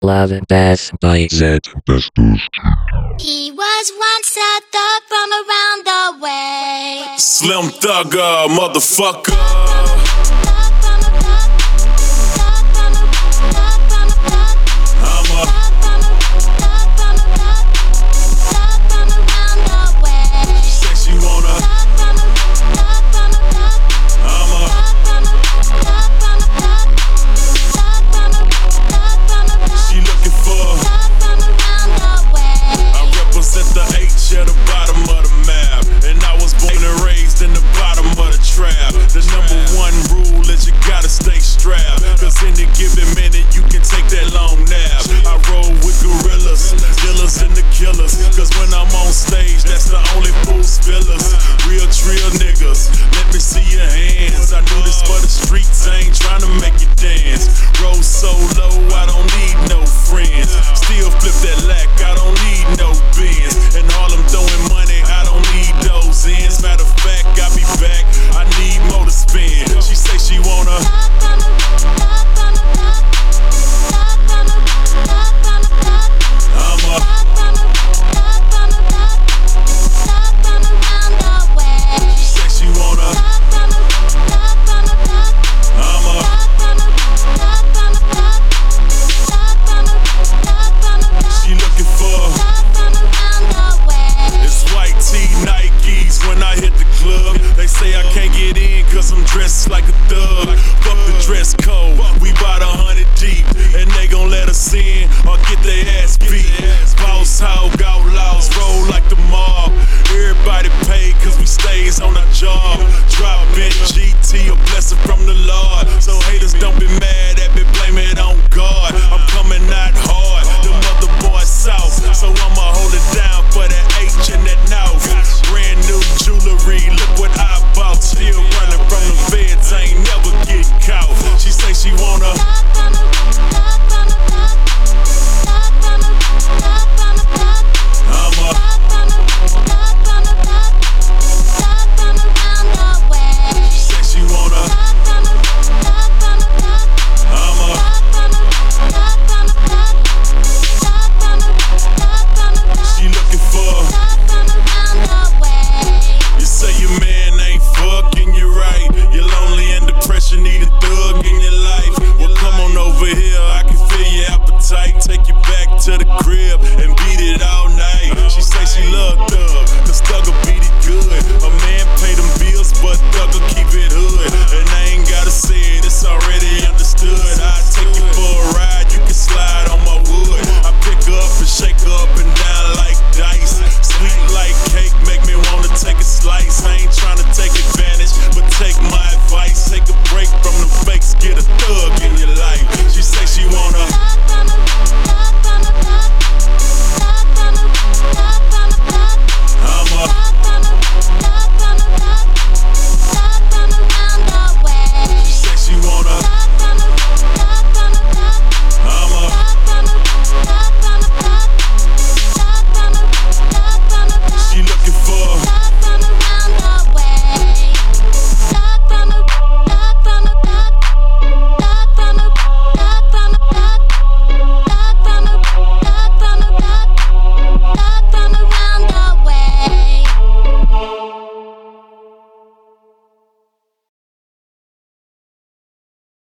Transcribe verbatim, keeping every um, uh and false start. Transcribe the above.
Love and Bass by Zed. He was once a thug from around the way. Slim Thugger, motherfucker. I'm a say she wanna. I'm a she looking for. I represent the H at the bottom of the map, and I was born and raised in the bottom of the trap. The number one rule is you gotta stay strapped, cause any given minute you can take that long nap. I roll with gorillas, killers and the killers, cause when I'm on stage, that's the only fools fillers. Real trill niggas, let me see your hands. I do this for the streets, I ain't trying to make you dance. Roll so low, I don't need no friends. Still flip that lack, I don't need no bins. And all I'm throwing money, I don't need those ends. Matter of fact, I'll be back, I need more to spend. She say she wanna. I'm a she say she wanna. I'm a she looking for. It's white tee Nikes when I hit the club. They say I can't get in cause I'm dressed like a thug. Fuck the dress code, we bout a hundred deep, and they gon' let us in or get their ass beat. Boss hog outlaws roll like the mob. Everybody paid cause we stays on our job. Drop in G T, a blessing from the Lord. So haters don't be mad at me, blame it on God. I'm coming out hard, the mother boy south, so I'ma hold it down for that H and that north. Brand new jewelry, look what I bought. Still running from the feds, I ain't never get caught. She say she wanna. I'm a she say she wanna. I'm a she looking for. You say your man ain't fucking you right. You're lonely and depression, need a thug in your life. Well, come on over here, I can feel your appetite. Take you back to the crib and beat it all